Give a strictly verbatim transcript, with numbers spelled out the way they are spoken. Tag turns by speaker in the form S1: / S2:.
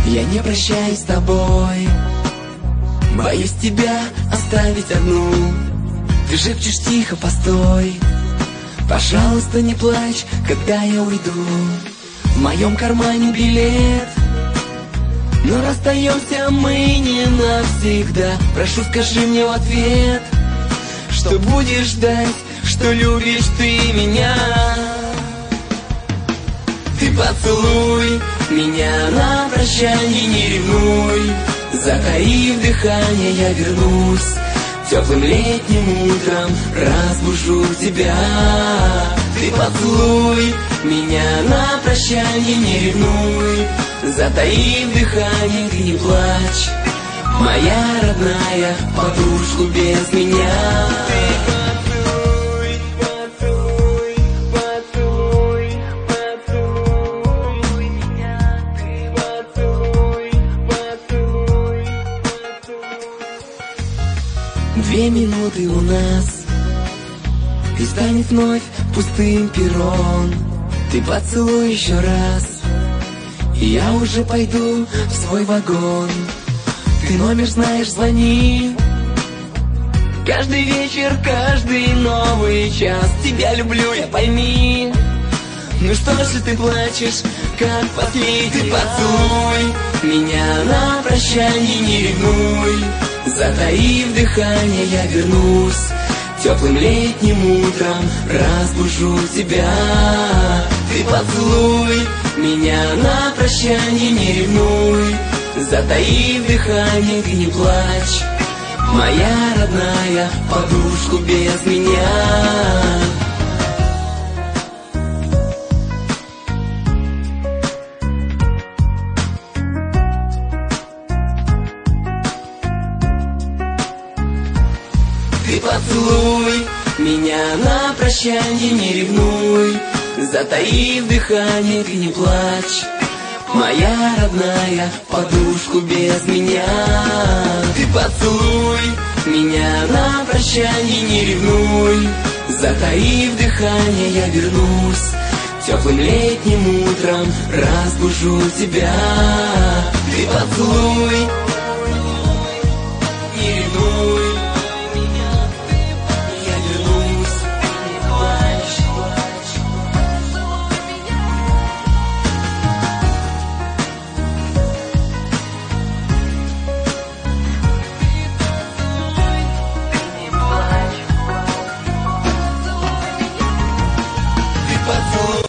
S1: Я не прощаюсь с тобой, боюсь тебя оставить одну. Ты шепчешь тихо, постой, пожалуйста, не плачь, когда я уйду. В моем кармане билет, но расстаемся мы не навсегда. Прошу, скажи мне в ответ, что будешь ждать, что любишь ты меня. Ты поцелуй меня на прощанье, не ревнуй. Затаив дыхание, я вернусь. Теплым летним утром разбужу тебя. Ты поцелуй меня на прощанье, не ревнуй. Затаив дыхание, ты не плачь, моя родная, подружку без меня. Две минуты у нас, и станет вновь пустым перрон. Ты поцелуй еще раз, и я уже пойду в свой вагон. Ты номер знаешь, звони. Каждый вечер, каждый новый час. Тебя люблю, я пойми. Ну что же ты плачешь, как последний? Поцелуй меня на прощанье, не ревнуй. Затаив дыхание, я вернусь. Теплым летним утром разбужу тебя. Ты поцелуй меня на прощанье, не ревнуй. Затаив дыхание, ты не плачь, моя родная, подружку без меня. Ты поцелуй меня на прощанье, не ревнуй. Затаив дыхание, ты не плачь, моя родная, подружку без меня. Ты поцелуй меня на прощанье, не ревнуй. Затаив дыхание, я вернусь. Теплым летним утром разбужу тебя. Ты поцелуй